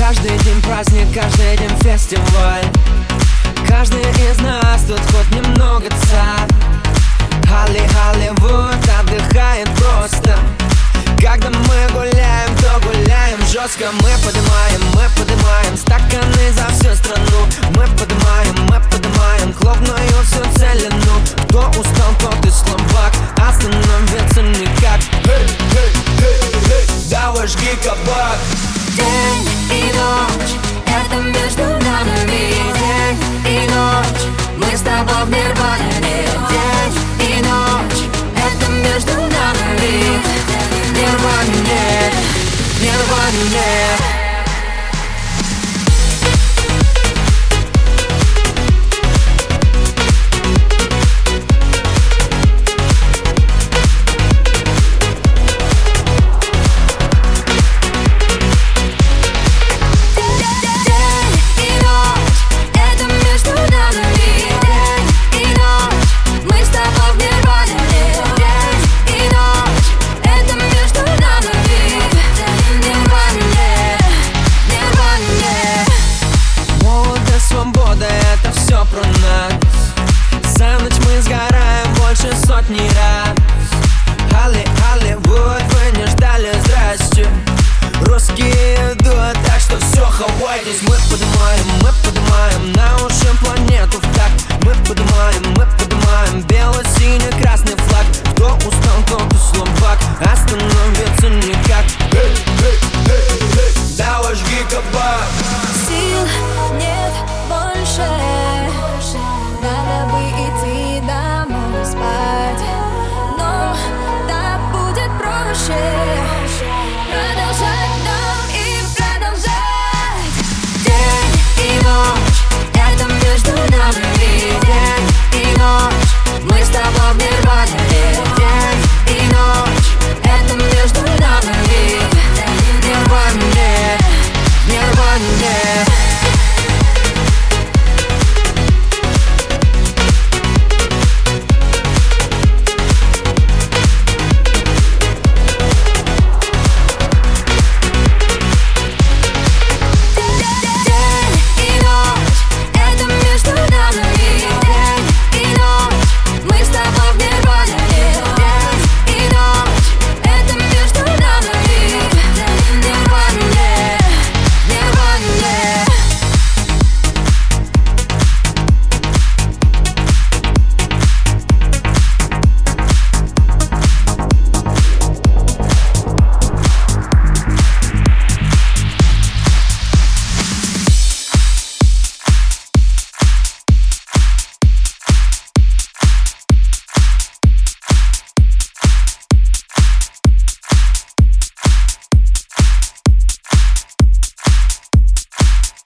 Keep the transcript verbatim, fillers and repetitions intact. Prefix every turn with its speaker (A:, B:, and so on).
A: Каждый день праздник, каждый день фестиваль. Каждый из нас тут хоть немного царь. Холли, Холливуд отдыхает просто. Когда мы гуляем, то гуляем жестко. Мы поднимаем, мы поднимаем стаканы за всю страну. Мы поднимаем, мы поднимаем клубную всю целину. Кто устал, тот и слабак, остановиться никак. Эй, эй, эй, эй, давай жги кабак.
B: День и ночь, это между нами. День и ночь, мы с тобой в нирване. День и ночь, это между нами. Нирване, нирване.
A: За ночь мы сгораем больше сотни раз. Холли, Холливуд, вы не ждали, здрасте. Русские идут, так что все, хавайтесь. Мы поднимаем, мы поднимаем